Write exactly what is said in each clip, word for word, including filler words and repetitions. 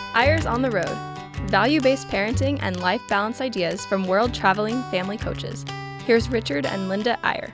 Eyres on the Road, value-based parenting and life balance ideas from world-traveling family coaches. Here's Richard and Linda Eyre.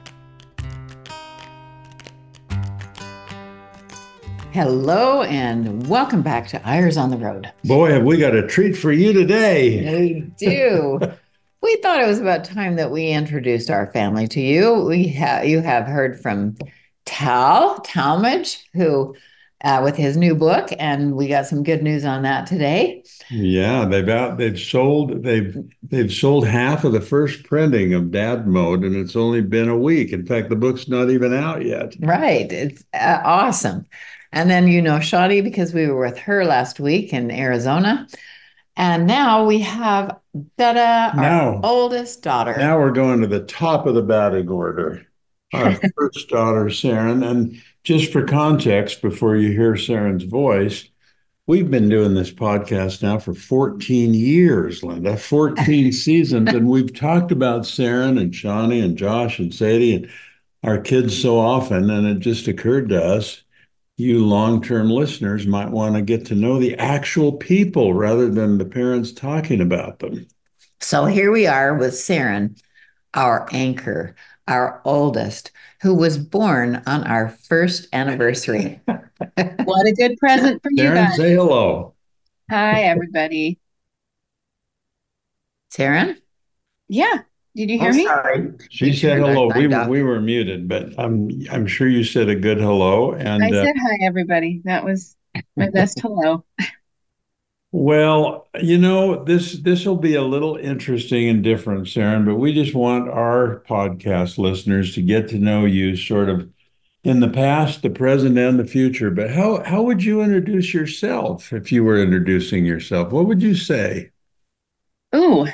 Hello and welcome back to Eyres on the Road. Boy, have we got a treat for you today. We do. We thought it was about time that we introduced our family to you. We have you have heard from Tal Talmadge, who uh, with his new book, and we got some good news on that today. Yeah, they've out they've sold they've they've sold half of the first printing of Dad Mode, and it's only been a week. In fact, the book's not even out yet. Right. It's uh, awesome. And then you know Shadi because we were with her last week in Arizona. And now we have Betta, Now- our oldest daughter. Now we're going to the top of the batting order. Our first daughter, Saren. And just for context, before you hear Saren's voice, we've been doing this podcast now for fourteen years, Linda, fourteen seasons. And we've talked about Saren and Shawnee and Josh and Sadie and our kids so often. And it just occurred to us, you long-term listeners might want to get to know the actual people rather than the parents talking about them. So here we are with Saren, our anchor, our oldest, who was born on our first anniversary. What a good present for you Saren, guys. say hello. Hi, everybody. Saren? Yeah. Did you hear Oh, me? sorry. She You said turned our hello. We mic were, off. we were muted, but I'm I'm sure you said a good hello. And I uh, said hi, everybody. That was my best hello. well, you know, this this will be a little interesting and different, Saren, but we just want our podcast listeners to get to know you sort of in the past, the present, and the future. But how how would you introduce yourself if you were introducing yourself? What would you say? Ooh,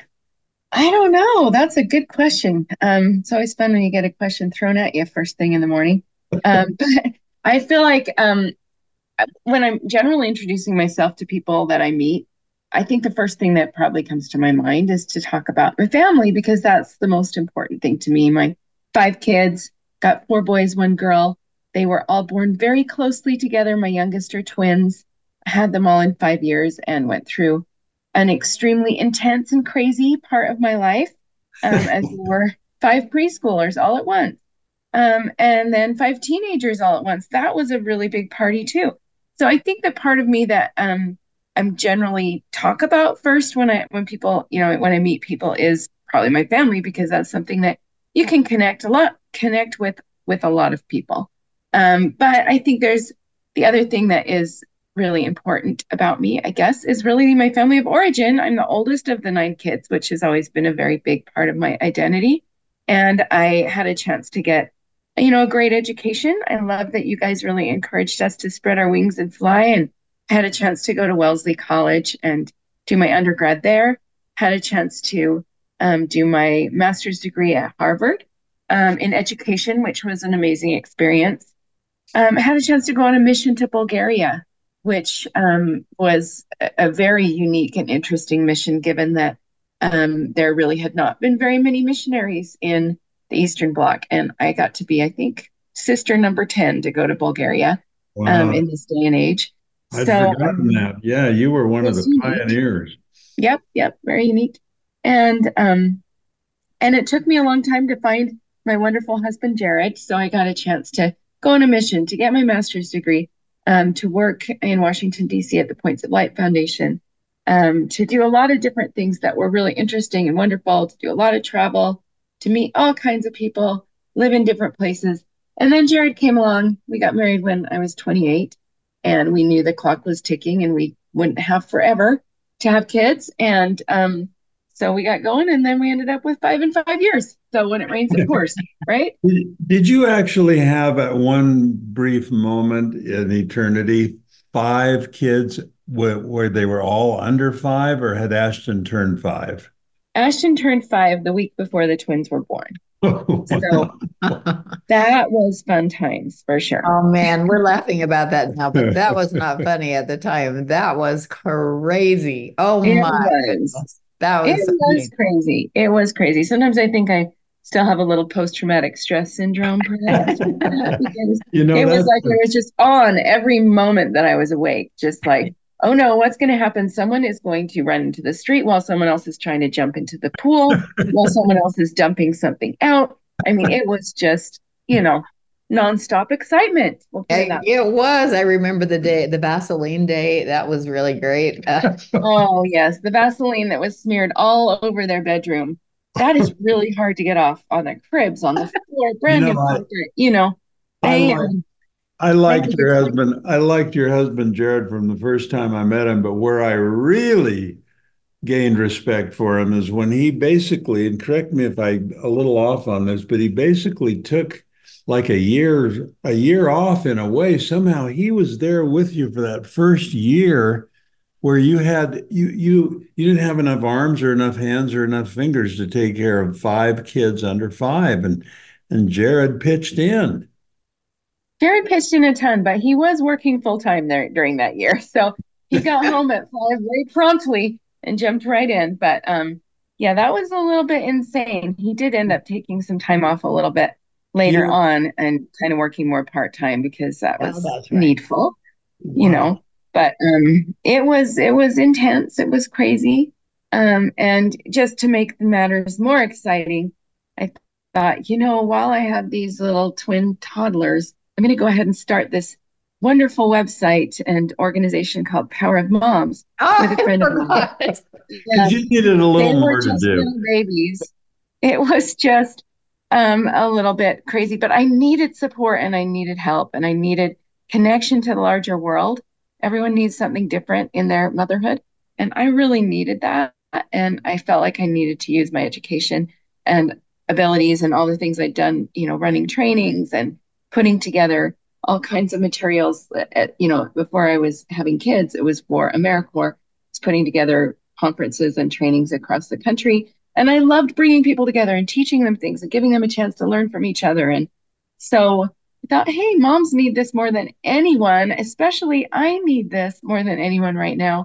I don't know. That's a good question. Um, it's always fun when you get a question thrown at you first thing in the morning. Um, but I feel like um, when I'm generally introducing myself to people that I meet, I think the first thing that probably comes to my mind is to talk about my family because that's the most important thing to me. My five kids, got four boys, one girl. They were all born very closely together. My youngest are twins. I had them all in five years and went through an extremely intense and crazy part of my life um, as we were five preschoolers all at once. Um, and then five teenagers all at once. That was a really big party too. So I think the part of me that um, I'm generally talk about first when I when people, you know, when I meet people is probably my family because that's something that you can connect a lot, connect with with a lot of people. Um, but I think there's the other thing that is really important about me, I guess, is really my family of origin. I'm the oldest of the nine kids, which has always been a very big part of my identity. And I had a chance to get, you know, a great education. I love that you guys really encouraged us to spread our wings and fly. And I had a chance to go to Wellesley College and do my undergrad there. Had a chance to um, do my master's degree at Harvard um, in education, which was an amazing experience. Um, I had a chance to go on a mission to Bulgaria, which um, was a, a very unique and interesting mission, given that um, there really had not been very many missionaries in the Eastern Bloc. And I got to be, I think, sister number ten to go to Bulgaria Wow. um, in this day and age. I'd So, forgotten um, that. Yeah, you were one of it's the unique. pioneers. Yep, yep, very unique. And um, and it took me a long time to find my wonderful husband, Jared. So I got a chance to go on a mission to get my master's degree, um, to work in Washington, D C at the Points of Light Foundation, um, to do a lot of different things that were really interesting and wonderful, to do a lot of travel, to meet all kinds of people, live in different places. And then Jared came along. We got married when I was twenty-eight, and we knew the clock was ticking and we wouldn't have forever to have kids. And um, so we got going, and then we ended up with five in five years. So when it rains, it pours, right? Did, did you actually have at one brief moment in eternity five kids where, where they were all under five, or had Ashton turned five? Ashton turned five the week before the twins were born. Oh, So that was fun times for sure. Oh man, we're laughing about that now, but that was not funny at the time. That was crazy. Oh It my was. goodness. That It was was amazing. crazy. It was crazy. Sometimes I think I still have a little post-traumatic stress syndrome, perhaps. Because you know, it was that's like it was just on every moment that I was awake, just like oh no, what's going to happen? Someone is going to run into the street while someone else is trying to jump into the pool, while someone else is dumping something out. I mean, it was just, you know, nonstop excitement. We'll put it that way. It was. I remember the day, the Vaseline day. That was really great. Uh, Oh, yes, the Vaseline that was smeared all over their bedroom. That is really hard to get off on the cribs, on the floor, You brand new know, I, carpet. You know, I they like um, I make liked a your difference. husband. I liked your husband, Jared, from the first time I met him. But where I really gained respect for him is when he basically, and correct me if I'm a little off on this, but he basically took like a year, a year off in a way. Somehow he was there with you for that first year where you had you you you didn't have enough arms or enough hands or enough fingers to take care of five kids under five, and and Jared pitched in. Jared pitched in a ton, but he was working full time there during that year. So he got home at five very promptly and jumped right in. But um, yeah, that was a little bit insane. He did end up taking some time off a little bit later You on and kind of working more part time because that oh, was that's right. needful, you wow. know. But um, it was it was intense. It was crazy. Um, and just to make the matters more exciting, I thought, you know, while I have these little twin toddlers, I'm going to go ahead and start this wonderful website and organization called Power of Moms Oh, with a I friend of mine. forgot. Because Yes, you needed a they little were more to just do. little babies. It was just um, a little bit crazy, but I needed support and I needed help and I needed connection to the larger world. Everyone needs something different in their motherhood. And I really needed that. And I felt like I needed to use my education and abilities and all the things I'd done, you know, running trainings and putting together all kinds of materials. At, you know, before I was having kids, it was for AmeriCorps. I was putting together conferences and trainings across the country. And I loved bringing people together and teaching them things and giving them a chance to learn from each other. And so I thought, hey, moms need this more than anyone, especially I need this more than anyone right now.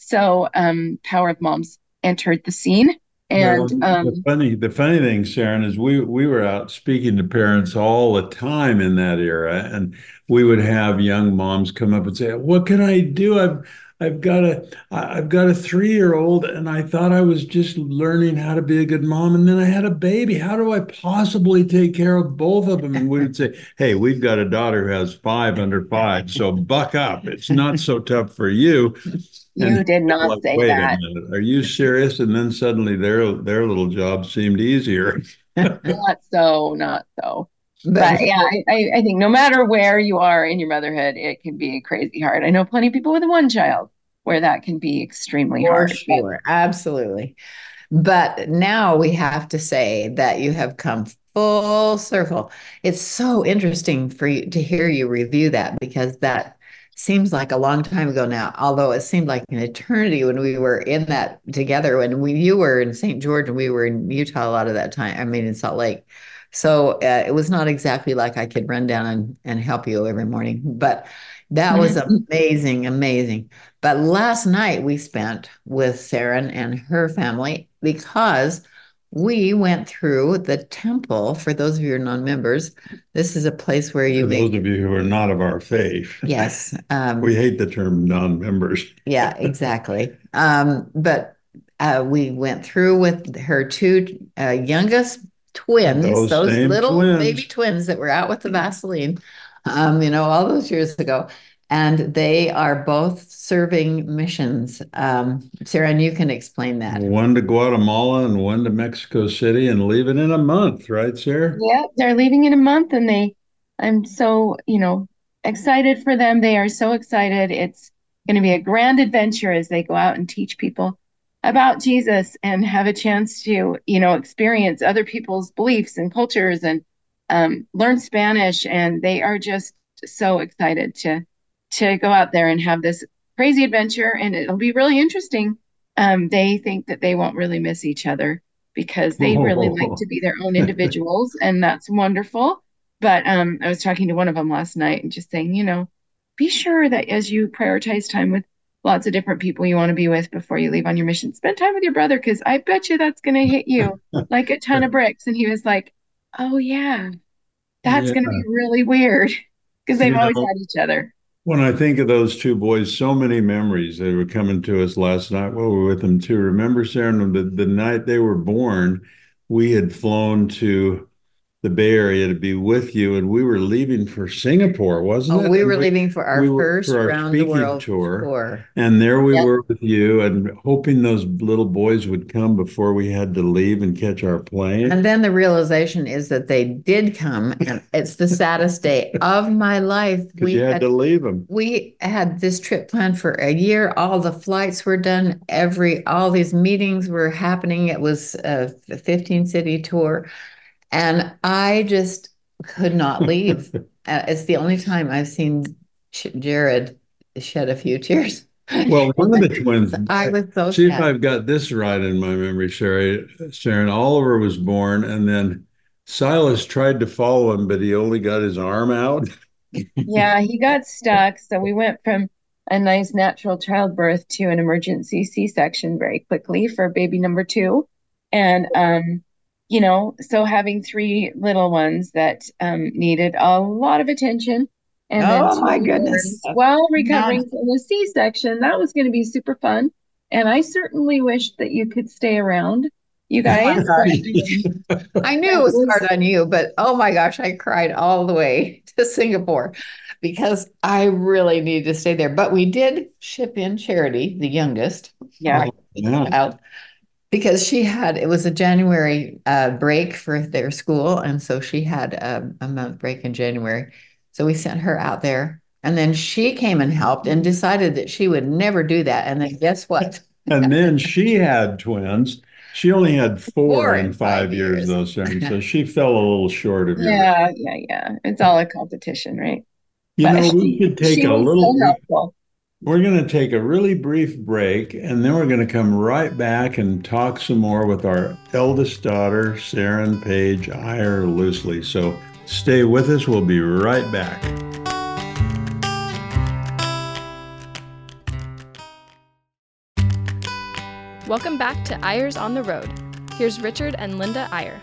So um, Power of Moms entered the scene. Well, And the um, funny the funny thing, Sharon, is we we were out speaking to parents all the time in that era, and we would have young moms come up and say, "What can I do? I've I've got a I- I've got a three-year-old, and I thought I was just learning how to be a good mom, and then I had a baby. How do I possibly take care of both of them?" And we would say, "Hey, we've got a daughter who has five under five, so buck up. It's not so tough for you." And you did they're not like, say wait a that. minute, are you serious? And then suddenly their their little job seemed easier. Not so, not so. But But yeah, I, I I think no matter where you are in your motherhood, it can be crazy hard. I know plenty of people with one child where that can be extremely for hard. But sure, absolutely. But now we have to say that you have come full circle. It's so interesting for you to hear you review that because that seems like a long time ago now, although it seemed like an eternity when we were in that together when we you were in Saint George and we were in Utah a lot of that time. I mean, in Salt Lake. So uh, it was not exactly like I could run down and, and help you every morning, but that was amazing, amazing. But last night we spent with Saren and her family because we went through the temple. For those of you who are non-members, this is a place where you For make, those of you who are not of our faith, yes, um, we hate the term non-members. yeah, exactly. Um, but uh, we went through with her two uh, youngest twins, Those those same little baby twins. twins that were out with the Vaseline, um, you know, all those years ago. And they are both serving missions. Um, Sarah, and you can explain that. One to Guatemala and one to Mexico City and leave it in a month, right, Sarah? yeah, they're leaving in a month and they, I'm so, you know, excited for them. They are so excited. It's going to be a grand adventure as they go out and teach people about Jesus and have a chance to, you know, experience other people's beliefs and cultures and um, learn Spanish. And they are just so excited to to go out there and have this crazy adventure. And it'll be really interesting. Um, they think that they won't really miss each other because they really like Oh. to be their own individuals, and that's wonderful. But um, I was talking to one of them last night and just saying, you know, be sure that as you prioritize time with lots of different people you want to be with before you leave on your mission, spend time with your brother because I bet you that's going to hit you like a ton of bricks. And he was like, oh, yeah, that's Yeah, going to be really weird because they've you always know, had each other. When I think of those two boys, so many memories. They were coming to us last night. Well, we were with them too. Remember, Sarah, the, the night they were born, we had flown to the Bay Area to be with you, and we were leaving for Singapore, wasn't Oh, it? we And were we, leaving for our we were first for our round the speaking world tour, tour. and there we Yep. were with you, and hoping those little boys would come before we had to leave and catch our plane. And then the realization is that they did come, and it's the saddest day of my life. Because We you had had to leave them. we had this trip planned for a year. All the flights were done. Every all these meetings were happening. It was a fifteen city tour, and I just could not leave. Uh, it's the only time I've seen Ch- Jared shed a few tears. Well, one of the twins, I was so see if sad. I've got this right in my memory, Sherry. Sharon, Oliver was born, and then Silas tried to follow him, but he only got his arm out. Yeah, he got stuck. So we went from a nice natural childbirth to an emergency C-section very quickly for baby number two. And um, you know, so having three little ones that um needed a lot of attention and then Oh two my newborns goodness. while Not recovering from the C-section, that was going to be super fun. And I certainly wished that you could stay around, you Oh my guys, but gosh. I knew it it was was hard on you, but oh my gosh, I cried all the way to Singapore because I really needed to stay there. But we did ship in Charity, the youngest yeah. Oh, yeah. child, because she had, it was a January uh, break for their school. And so she had a, a month break in January. So we sent her out there. And then she came and helped and decided that she would never do that. And then guess what? And then she had twins. She only had four Four in in five five years, years. though, Sharon. So she fell a little short of your. Yeah, yeah, yeah. It's all a competition, right? You But know, we she could take she a was little. so helpful. We're going to take a really brief break, and then we're going to come right back and talk some more with our eldest daughter, Saren Paige Iyer Loosely. So stay with us. We'll be right back. Welcome back to Iyers on the Road. Here's Richard and Linda Iyer.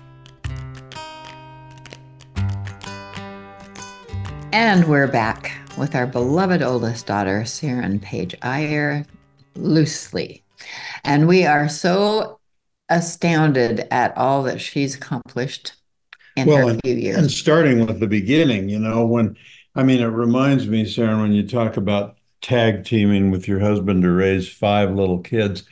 And we're back with our beloved oldest daughter, Saren Paige Iyer Loosely. And we are so astounded at all that she's accomplished in Well, her and, few years. and starting with the beginning, you know, when, I mean, it reminds me, Saren, when you talk about tag teaming with your husband to raise five little kids,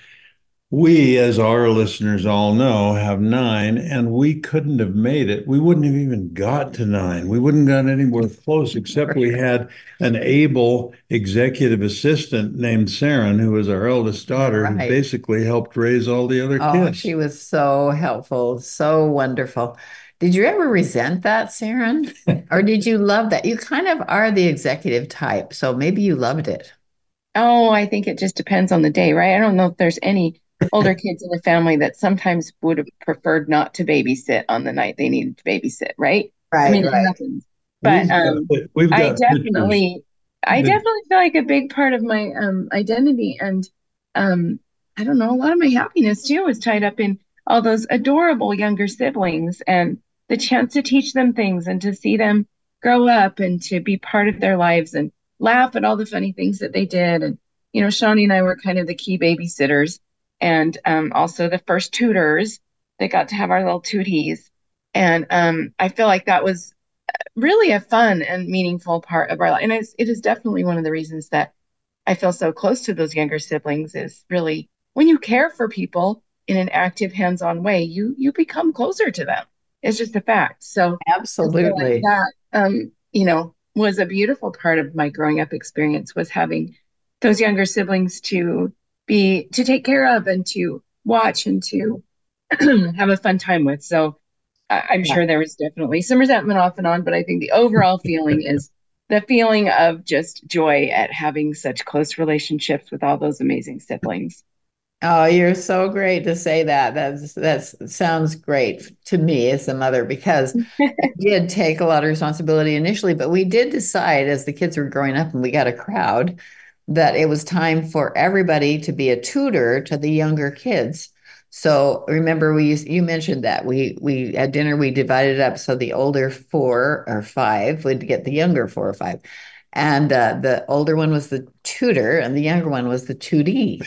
we, as our listeners all know, have nine, and we couldn't have made it. We wouldn't have even got to nine. We wouldn't have got anywhere close, except we had an able executive assistant named Saren, who was our eldest daughter, who Right. basically helped raise all the other Oh, kids. she was so helpful, so wonderful. Did you ever resent that, Saren? Or did you love that? You kind of are the executive type, so maybe you loved it. Oh, I think it just depends on the day, right? I don't know if there's any older kids in the family that sometimes would have preferred not to babysit on the night they needed to babysit, right? I mean, Right, it right. happens. But We've got, um, we've I got pictures. definitely, I The- definitely feel like a big part of my um identity and um, I don't know, a lot of my happiness too is tied up in all those adorable younger siblings and the chance to teach them things and to see them grow up and to be part of their lives and laugh at all the funny things that they did. And, you know, Shawnee and I were kind of the key babysitters and um, also the first tutors that got to have our little tooties. And um, I feel like that was really a fun and meaningful part of our life. And it's, it is definitely one of the reasons that I feel so close to those younger siblings is really when you care for people in an active, hands-on way, you you become closer to them. It's just a fact. So I feel like Absolutely. that, um, you know, was a beautiful part of my growing up experience was having those younger siblings to be to take care of and to watch and to have a fun time with. So I, I'm Yeah. sure there was definitely some resentment off and on, but I think the overall feeling is the feeling of just joy at having such close relationships with all those amazing siblings. Oh, you're so great to say that. That's that's sounds great to me as a mother because it did take a lot of responsibility initially, but we did decide as the kids were growing up and we got a crowd that it was time for everybody to be a tutor to the younger kids. So remember, we used, you mentioned that we we at dinner we divided it up so the older four or five would get the younger four or five. And uh, the older one was the tutor, and the younger one was the tutee.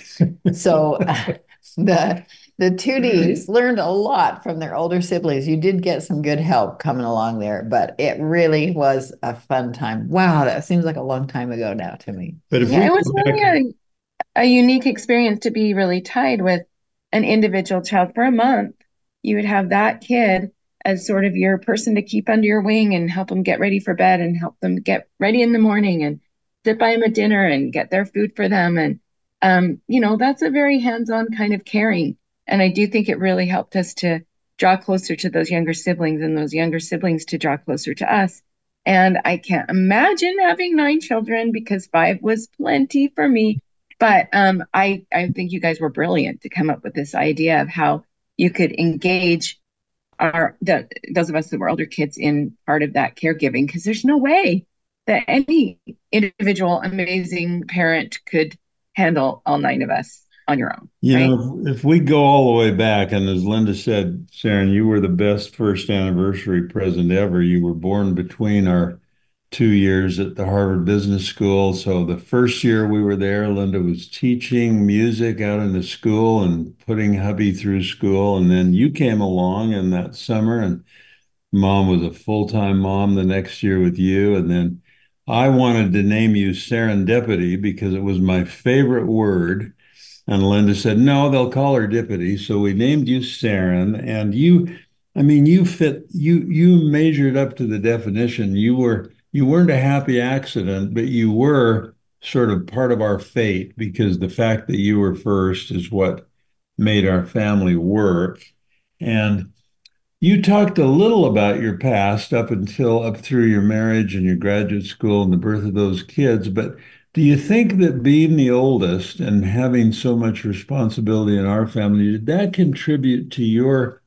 So uh, the the tutees learned a lot from their older siblings. You did get some good help coming along there, but it really was a fun time. Wow, that seems like a long time ago now to me. But if Yeah, we it was go back, really a, a unique experience to be really tied with an individual child for a month. You would have that kid as sort of your person to keep under your wing and help them get ready for bed and help them get ready in the morning and sit by them at dinner and get their food for them. And, um, you know, that's a very hands-on kind of caring. And I do think it really helped us to draw closer to those younger siblings and those younger siblings to draw closer to us. And I can't imagine having nine children because five was plenty for me. But um, I, I think you guys were brilliant to come up with this idea of how you could engage our the, those of us that were older kids in part of that caregiving, because there's no way that any individual amazing parent could handle all nine of us on your own. you right? know, if we go all the way back, and as Linda said, Sharon, you were the best first anniversary present ever. You were born between our two years at the Harvard Business School. So the first year we were there, Linda was teaching music out in the school and putting hubby through school. And then you came along in that summer, and mom was a full-time mom the next year with you. And then I wanted to name you Serendipity because it was my favorite word. And Linda said, no, they'll call her Dippity. So we named you Saren. And you, I mean, you fit, you you measured up to the definition. You were you weren't a happy accident, but you were sort of part of our fate because the fact that you were first is what made our family work. And you talked a little about your past up until up through your marriage and your graduate school and the birth of those kids, but do you think that being the oldest and having so much responsibility in our family, did that contribute to your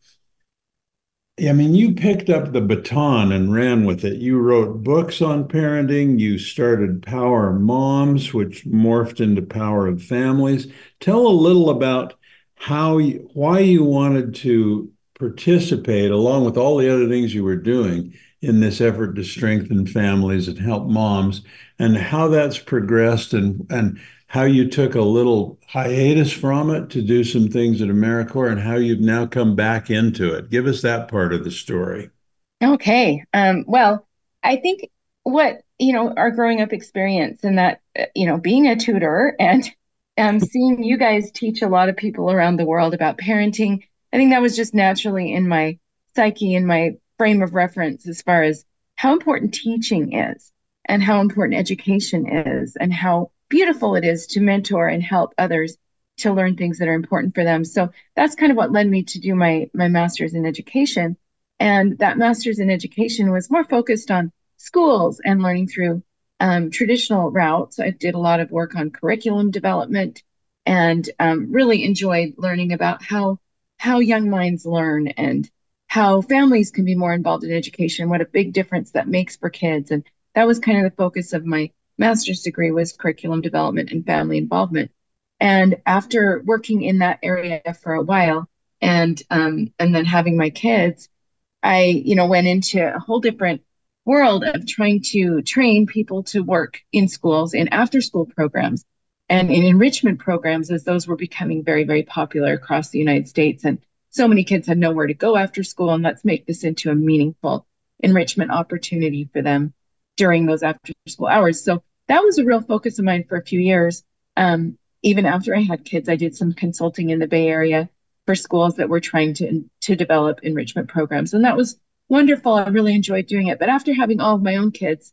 I mean, you picked up the baton and ran with it. You wrote books on parenting. You started Power Moms, which morphed into Power of Families. Tell a little about how you, why you wanted to participate, along with all the other things you were doing, in this effort to strengthen families and help moms, and how that's progressed, and and how you took a little hiatus from it to do some things at AmeriCorps, and how you've now come back into it. Give us that part of the story. Okay. Um, well, I think what, you know, our growing up experience and that, uh, you know, being a tutor and um, seeing you guys teach a lot of people around the world about parenting, I think that was just naturally in my psyche, in my frame of reference, as far as how important teaching is and how important education is and how beautiful it is to mentor and help others to learn things that are important for them. So that's kind of what led me to do my my master's in education. And that master's in education was more focused on schools and learning through um, traditional routes. I did a lot of work on curriculum development and um, really enjoyed learning about how how young minds learn and how families can be more involved in education, what a big difference that makes for kids. And that was kind of the focus of my master's degree, was curriculum development and family involvement. And after working in that area for a while and um, and then having my kids, I, you know, went into a whole different world of trying to train people to work in schools, in after school programs and in enrichment programs, as those were becoming very, very popular across the United States. And so many kids had nowhere to go after school. And let's make this into a meaningful enrichment opportunity for them during those after school hours. So that was a real focus of mine for a few years. Um, even after I had kids, I did some consulting in the Bay Area for schools that were trying to, to develop enrichment programs. And that was wonderful. I really enjoyed doing it. But after having all of my own kids,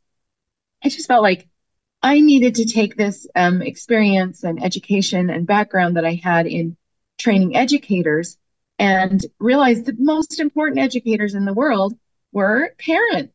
I just felt like I needed to take this um, experience and education and background that I had in training educators and realize the most important educators in the world were parents.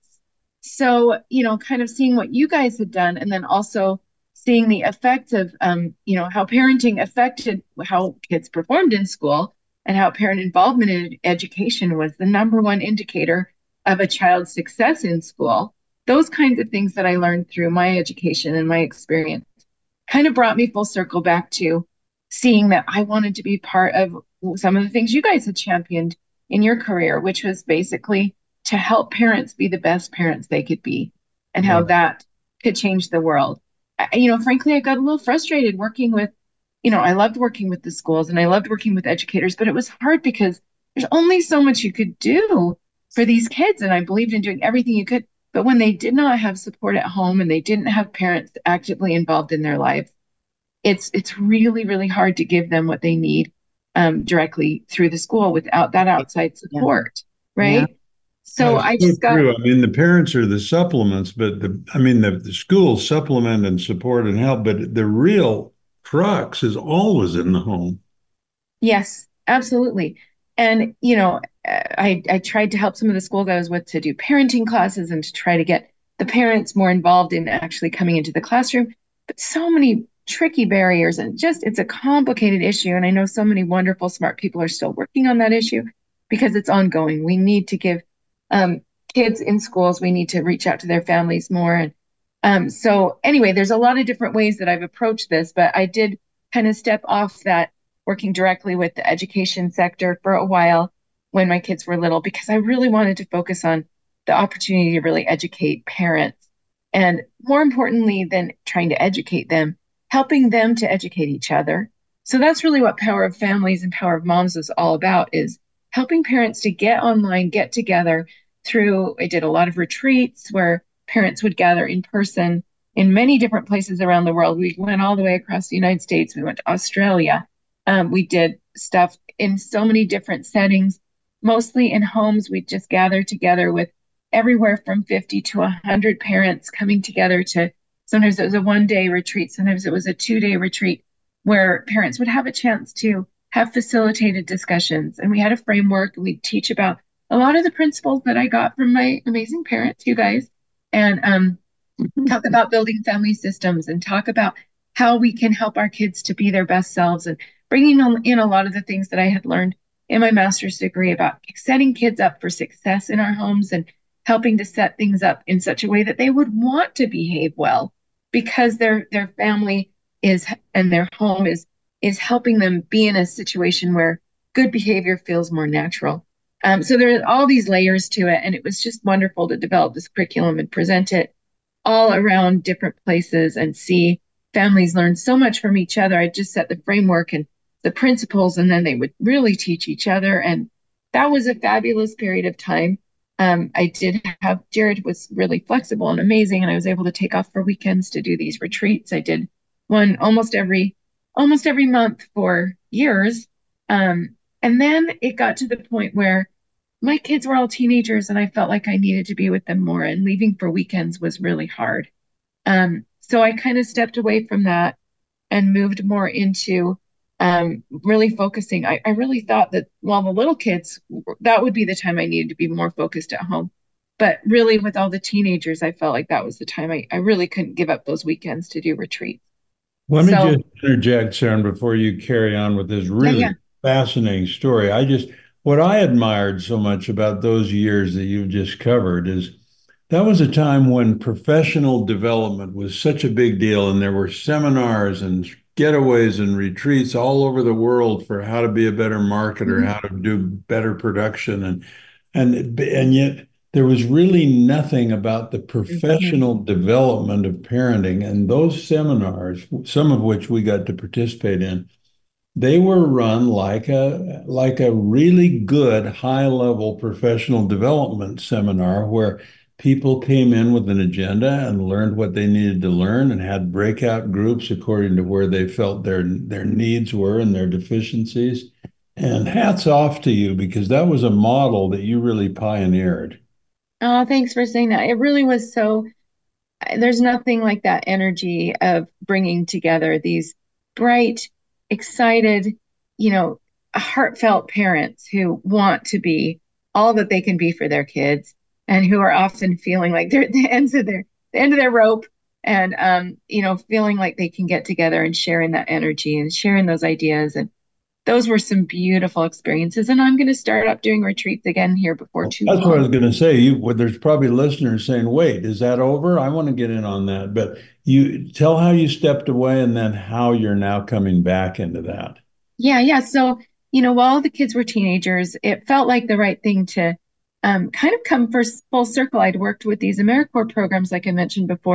So, you know, kind of seeing what you guys had done, and then also seeing the effects of, um, you know, how parenting affected how kids performed in school, and how parent involvement in education was the number one indicator of a child's success in school. Those kinds of things that I learned through my education and my experience kind of brought me full circle back to seeing that I wanted to be part of some of the things you guys had championed in your career, which was basically to help parents be the best parents they could be, and how that could change the world. I, you know, frankly, I got a little frustrated working with, you know, I loved working with the schools and I loved working with educators, but it was hard because there's only so much you could do for these kids. And I believed in doing everything you could. But when they did not have support at home and they didn't have parents actively involved in their lives, it's it's really, really hard to give them what they need um, directly through the school without that outside support, yeah. right? Yeah. So That's I so just got true. I mean, the parents are the supplements, but the I mean, the, the schools supplement and support and help, but the real crux is always in the home. Yes, absolutely. And, you know, I, I tried to help some of the schools I was with to do parenting classes and to try to get the parents more involved in actually coming into the classroom. But so many tricky barriers and just it's a complicated issue. And I know so many wonderful, smart people are still working on that issue because it's ongoing. We need to give um, kids in schools, we need to reach out to their families more. And um, so anyway, there's a lot of different ways that I've approached this, but I did kind of step off that working directly with the education sector for a while when my kids were little, because I really wanted to focus on the opportunity to really educate parents. And more importantly than trying to educate them, helping them to educate each other. So that's really what Power of Families and Power of Moms is all about, is helping parents to get online, get together through, I did a lot of retreats where parents would gather in person in many different places around the world. We went all the way across the United States. We went to Australia. Um, we did stuff in so many different settings, mostly in homes. We just gathered together with everywhere from fifty to one hundred parents coming together to, sometimes it was a one-day retreat, sometimes it was a two-day retreat where parents would have a chance to have facilitated discussions. And we had a framework, and we'd teach about a lot of the principles that I got from my amazing parents, you guys, and um, talk about building family systems and talk about how we can help our kids to be their best selves, and bringing in a lot of the things that I had learned in my master's degree about setting kids up for success in our homes and helping to set things up in such a way that they would want to behave well because their their family is and their home is is helping them be in a situation where good behavior feels more natural. Um, so there are all these layers to it, and it was just wonderful to develop this curriculum and present it all around different places and see families learn so much from each other. I just set the framework and the principles, and then they would really teach each other. And that was a fabulous period of time. Um, I did have, Jared was really flexible and amazing, and I was able to take off for weekends to do these retreats. I did one almost every, almost every month for years. Um, and then it got to the point where my kids were all teenagers and I felt like I needed to be with them more, and leaving for weekends was really hard. Um, so I kind of stepped away from that and moved more into um, really focusing. I, I really thought that while the little kids, that would be the time I needed to be more focused at home. But really with all the teenagers, I felt like that was the time I, I really couldn't give up those weekends to do retreats. Let me So, just interject, Sharon, before you carry on with this really yeah, yeah. fascinating story. I just, what I admired so much about those years that you've just covered is that was a time when professional development was such a big deal, and there were seminars and getaways and retreats all over the world for how to be a better marketer, Mm-hmm. how to do better production, and and and yet there was really nothing about the professional mm-hmm. development of parenting. And those seminars, some of which we got to participate in, they were run like a like a really good high-level professional development seminar where people came in with an agenda and learned what they needed to learn and had breakout groups according to where they felt their their needs were and their deficiencies. And hats off to you, because that was a model that you really pioneered. Oh, thanks for saying that. It really was so, there's nothing like that energy of bringing together these bright, excited, you know, heartfelt parents who want to be all that they can be for their kids, and who are often feeling like they're at the ends of their the end of their rope, and um, you know, feeling like they can get together and sharing that energy and sharing those ideas. And those were some beautiful experiences. And I'm going to start up doing retreats again here before too long. That's what I was going to say. You, well, there's probably listeners saying, "Wait, is that over? I want to get in on that." But you tell how you stepped away and then how you're now coming back into that. Yeah, yeah. So, you know, while the kids were teenagers, it felt like the right thing to um, kind of come for full circle. I'd worked with these AmeriCorps programs, like I mentioned before,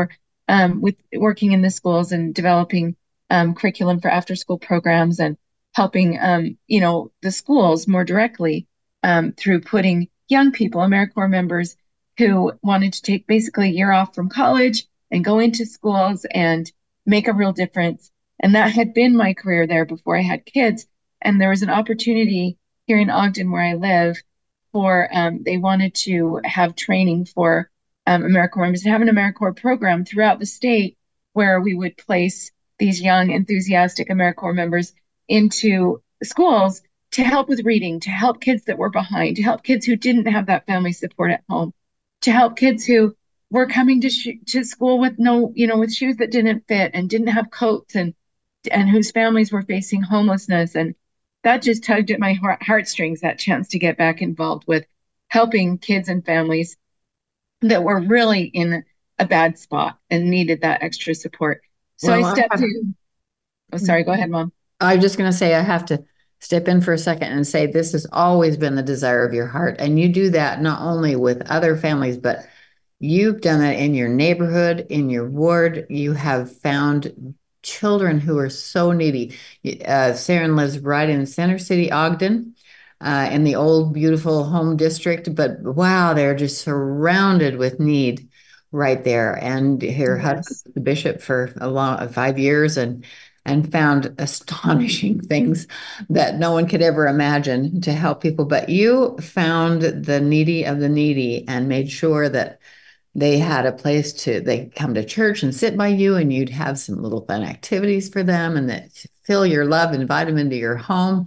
um, with working in the schools and developing um, curriculum for after school programs and helping, um, you know, the schools more directly um, through putting young people, AmeriCorps members who wanted to take basically a year off from college and go into schools and make a real difference. And that had been my career there before I had kids. And there was an opportunity here in Ogden where I live for, um, they wanted to have training for um, AmeriCorps members, to have an AmeriCorps program throughout the state where we would place these young, enthusiastic AmeriCorps members into schools to help with reading, to help kids that were behind, to help kids who didn't have that family support at home, to help kids who were coming to sh- to school with no, you know, with shoes that didn't fit and didn't have coats, and and whose families were facing homelessness. And that just tugged at my heart- heartstrings, that chance to get back involved with helping kids and families that were really in a bad spot and needed that extra support. So Well, I I stepped have- in. Oh, sorry, go ahead, Mom. I'm just going to say I have to step in for a second and say this has always been the desire of your heart. And you do that not only with other families, but you've done that in your neighborhood, in your ward. You have found children who are so needy. Uh, Saren lives right in Center City, Ogden, uh, in the old, beautiful home district. But wow, they're just surrounded with need right there. And her Yes. husband was the bishop for a long five years and and found astonishing things that no one could ever imagine to help people. But you found the needy of the needy and made sure that they had a place to, they come to church and sit by you, and you'd have some little fun activities for them, and that feel your love, invite them into your home,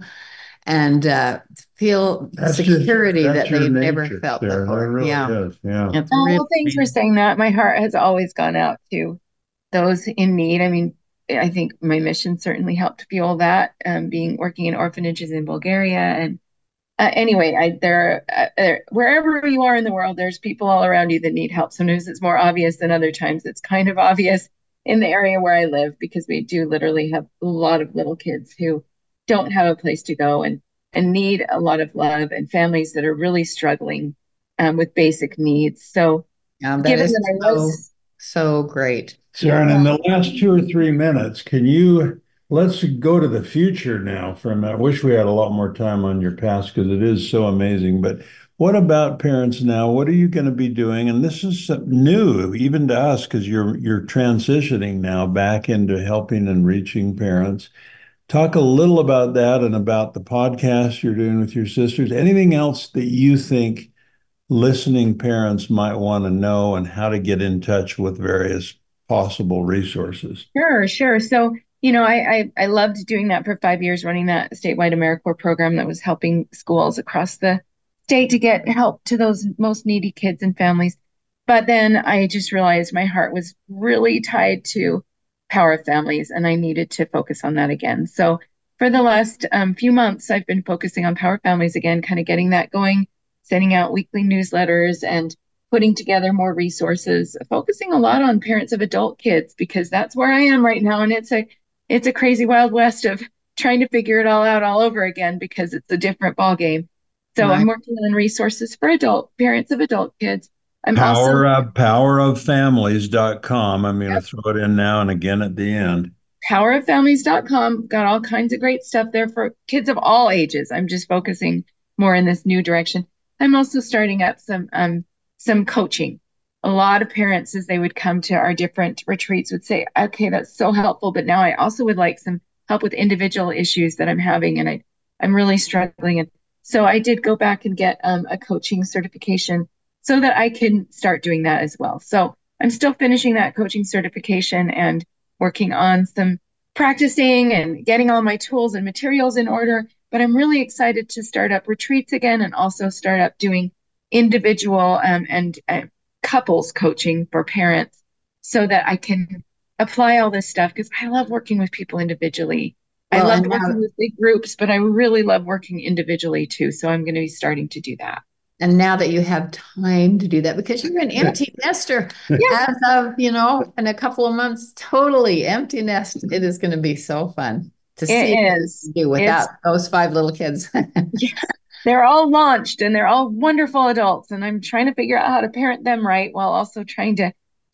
and uh, feel That's just- security that's that your they've never nature, felt Sarah. That before. really Yeah. is. Yeah. It's Oh, really well, thanks for saying that. My heart has always gone out to those in need. I mean, I think my mission certainly helped fuel that, um, being working in orphanages in Bulgaria. And uh, anyway, I there, uh, there, wherever you are in the world, there's people all around you that need help. Sometimes it's more obvious than other times. It's kind of obvious in the area where I live, because we do literally have a lot of little kids who don't have a place to go and and need a lot of love, and families that are really struggling um, with basic needs. So, Um, that given is that I so, was so great. Sarah, in the last two or three minutes, can you, let's go to the future now for a minute. I wish we had a lot more time on your past because it is so amazing. But what about parents now? What are you going to be doing? And this is new, even to us, because you're you're transitioning now back into helping and reaching parents. Talk a little about that and about the podcast you're doing with your sisters. Anything else that you think listening parents might want to know, and how to get in touch with various possible resources? Sure, sure. So, you know, I, I I loved doing that for five years, running that statewide AmeriCorps program that was helping schools across the state to get help to those most needy kids and families. But then I just realized my heart was really tied to Power of Families, and I needed to focus on that again. So for the last um, few months, I've been focusing on Power of Families again, kind of getting that going, sending out weekly newsletters and putting together more resources, focusing a lot on parents of adult kids, because that's where I am right now. And it's a it's a crazy wild west of trying to figure it all out all over again, because it's a different ballgame. So Right. I'm working on resources for adult parents of adult kids. I'm Power also of power of families dot com. I'm going to throw it in now and again at the end. power of families dot com. Got all kinds of great stuff there for kids of all ages. I'm just focusing more in this new direction. I'm also starting up some um some coaching. A lot of parents, as they would come to our different retreats, would say, okay, that's so helpful, but now I also would like some help with individual issues that I'm having, and I, I'm really struggling. And so I did go back and get um, a coaching certification so that I can start doing that as well. So I'm still finishing that coaching certification and working on some practicing and getting all my tools and materials in order. But I'm really excited to start up retreats again, and also start up doing individual um, and uh, couples coaching for parents, so that I can apply all this stuff, because I love working with people individually. Well, I love and now- working with big groups, but I really love working individually too. So I'm going to be starting to do that. And now that you have time to do that, because you're an empty nester as of, you know, in a couple of months, totally empty nest. It is going to be so fun to see It what is. you do without It's- those five little kids. Yes. They're all launched and they're all wonderful adults. And I'm trying to figure out how to parent them right, while also trying to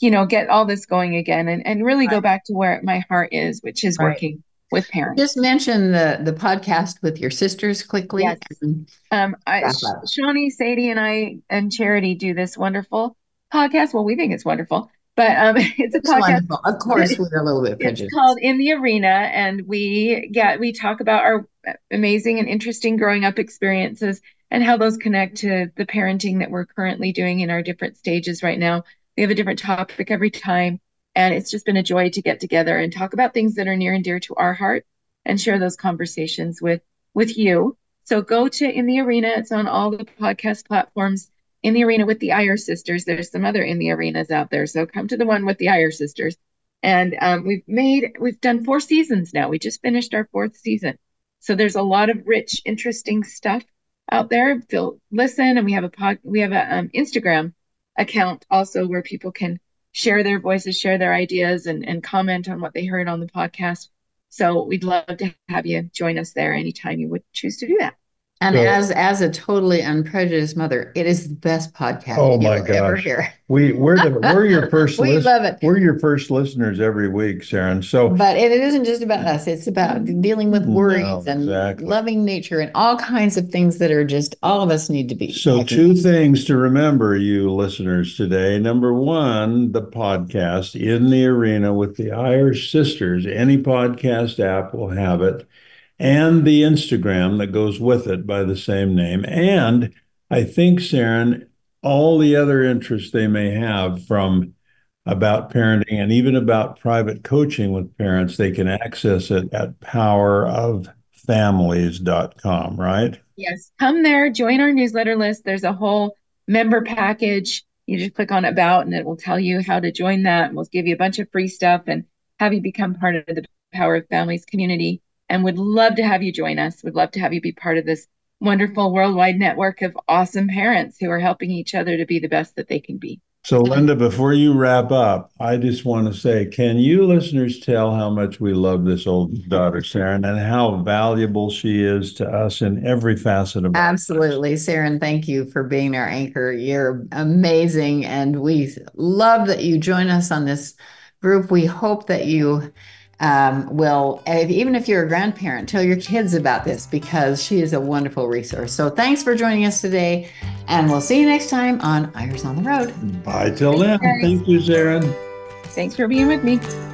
you know, get all this going again and, and really go back to where my heart is, which is Right. working with parents. Just mention the the podcast with your sisters quickly. Yes. and Um, I, wrap Sh- up. Shawnee, Sadie, and I and Charity do this wonderful podcast. Well, we think it's wonderful, but um, it's a It's podcast. wonderful. Of course, we're a little bit It's prejudiced. called In the Arena, and we get we talk about our amazing and interesting growing up experiences and how those connect to the parenting that we're currently doing in our different stages right now. We have a different topic every time, and it's just been a joy to get together and talk about things that are near and dear to our heart and share those conversations with with you. So go to In the Arena. It's on all the podcast platforms. In the Arena with the Iyer sisters. There's some other In the Arenas out there. So come to the one with the Iyer sisters. And um, we've made, we've done four seasons now. We just finished our fourth season. So there's a lot of rich, interesting stuff out there. Feel, listen, and we have a pod, we have a um, Instagram account also where people can share their voices, share their ideas, and, and comment on what they heard on the podcast. So we'd love to have you join us there anytime you would choose to do that. And So- as as a totally unprejudiced mother, it is the best podcast Oh my you'll ever gosh. hear. We we're the we're your first We list- love it. we're your first listeners every week, Sharon. So But it isn't just about us. It's about dealing with No, worries and exactly. loving nature and all kinds of things that are just all of us need to be. So happy. two things to remember, you listeners today. Number one, the podcast In the Arena with the Irish Sisters. Any podcast app will have it. And the Instagram that goes with it by the same name. And I think, Sharon, all the other interests they may have from about parenting and even about private coaching with parents, they can access it at power of families dot com, right? Yes, come there, join our newsletter list. There's a whole member package. You just click on About and it will tell you how to join that. And we'll give you a bunch of free stuff and have you become part of the Power of Families community. And would love to have you join us. Would love to have you be part of this wonderful worldwide network of awesome parents who are helping each other to be the best that they can be. So, Linda, before you wrap up, I just want to say, can you listeners tell how much we love this oldest daughter, Sharon, and how valuable she is to us in every facet of our lives? Absolutely, Sharon, thank you for being our anchor. You're amazing. And we love that you join us on this group. We hope that you um, will, if, even if you're a grandparent, tell your kids about this because she is a wonderful resource. So thanks for joining us today. And we'll see you next time on Irish on the Road. Bye till then. Thanks, guys. Thank you, Sharon. Thanks for being with me.